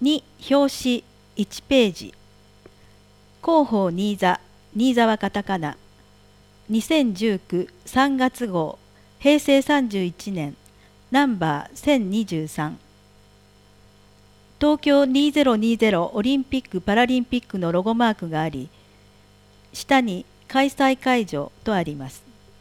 2、表紙1ページ。広報新座、新座はカタカナ。2019、3月号、平成31年、ナンバー1023。東京2020オリンピック・パラリンピックのロゴマークがあり、下に開催会場とあります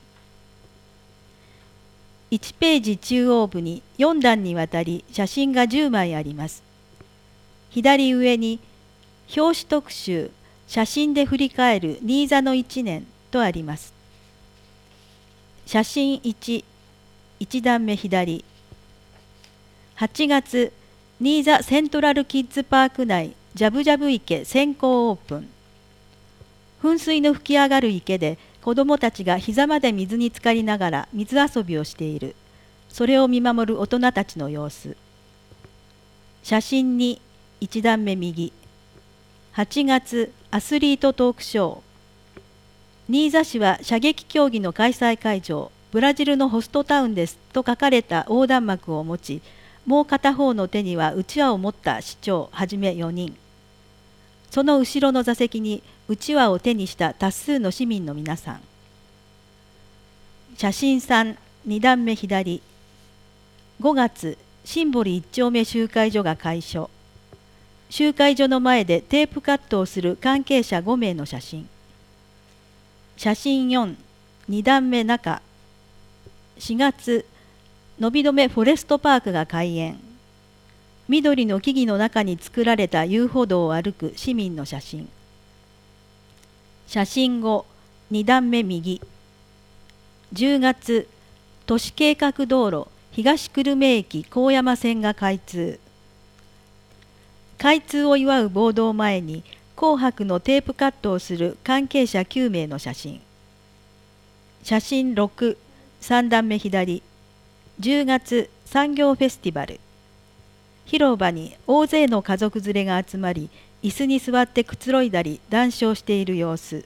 。1ページ中央部に4段にわたり写真が10枚あります。左上に表紙特集、写真で振り返る新座の1年とあります。写真1、1段目左。8月、新座セントラルキッズパーク内ジャブジャブ池先行オープン。噴水の噴き上がる池で子どもたちが膝まで水に浸かりながら水遊びをしている。それを見守る大人たちの様子。写真2、1段目右。8月アスリートトークショー。新座市は射撃競技の開催会場、ブラジルのホストタウンですと書かれた横断幕を持ち、もう片方の手にはうちわを持った市長はじめ4人。その後ろの座席にうちわを手にした多数の市民の皆さん。写真3、2段目左。5月、シンボリ1丁目集会所が開所。集会所の前でテープカットをする関係者5名の写真。写真4、2段目中。4月、のびのめフォレストパークが開園。緑の木々の中に作られた遊歩道を歩く市民の写真。写真5、2段目右。10月、都市計画道路東久留米駅高山線が開通。開通を祝うボードを前に紅白のテープカットをする関係者9名の写真。写真6、3段目左。10月産業フェスティバル。広場に大勢の家族連れが集まり、椅子に座ってくつろいだり談笑している様子。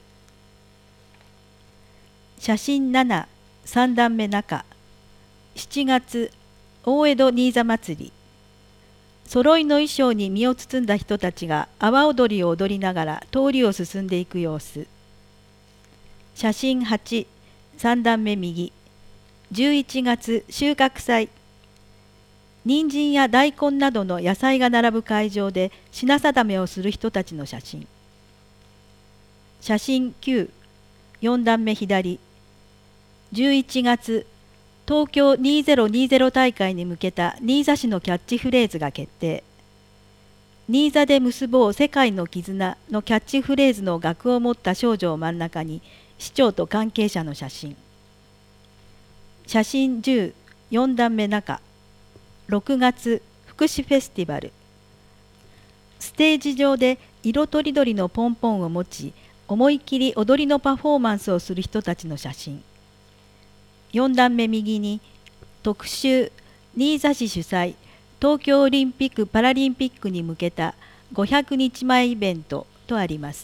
写真7、3段目中。7月大江戸新座祭り。揃いの衣装に身を包んだ人たちが阿波踊りを踊りながら通りを進んでいく様子。写真8、3段目右。11月収穫祭。人参や大根などの野菜が並ぶ会場で品定めをする人たちの写真。写真9、4段目左。11月東京2020大会に向けた新座市のキャッチフレーズが決定。新座で結ぼう世界の絆のキャッチフレーズの額を持った少女を真ん中に市長と関係者の写真。写真10、4段目中。6月福祉フェスティバル。ステージ上で色とりどりのポンポンを持ち、思い切り踊りのパフォーマンスをする人たちの写真。4段目右に特集新座市主催東京オリンピック・パラリンピックに向けた500日前イベントとあります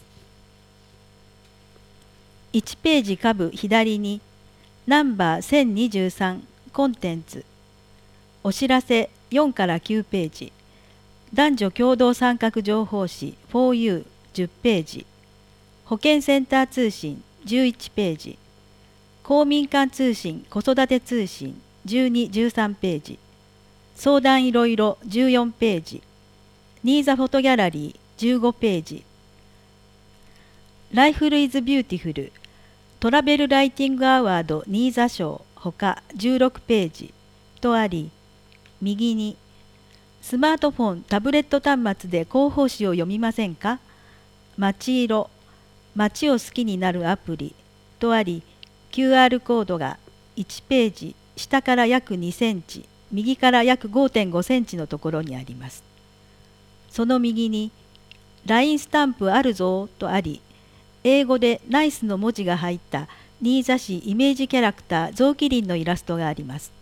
。1ページ下部左にナンバー1023コンテンツ。お知らせ4から9ページ。男女共同参画情報誌 4U10 ページ。保健センター通信11ページ。公民館通信子育て通信12、13ページ。相談いろいろ14ページ。新座フォトギャラリー15ページ。ライフルイズビューティフルトラベルライティングアワード新座賞ほか16ページとあり、右にスマートフォンタブレット端末で広報誌を読みませんか。街色街を好きになるアプリとあり、QR コードが1ページ下から約2センチ右から約 5.5 センチのところにあります。その右に LINE スタンプあるぞとあり、英語でナイスの文字が入った新座市イメージキャラクターゾウキリンのイラストがあります。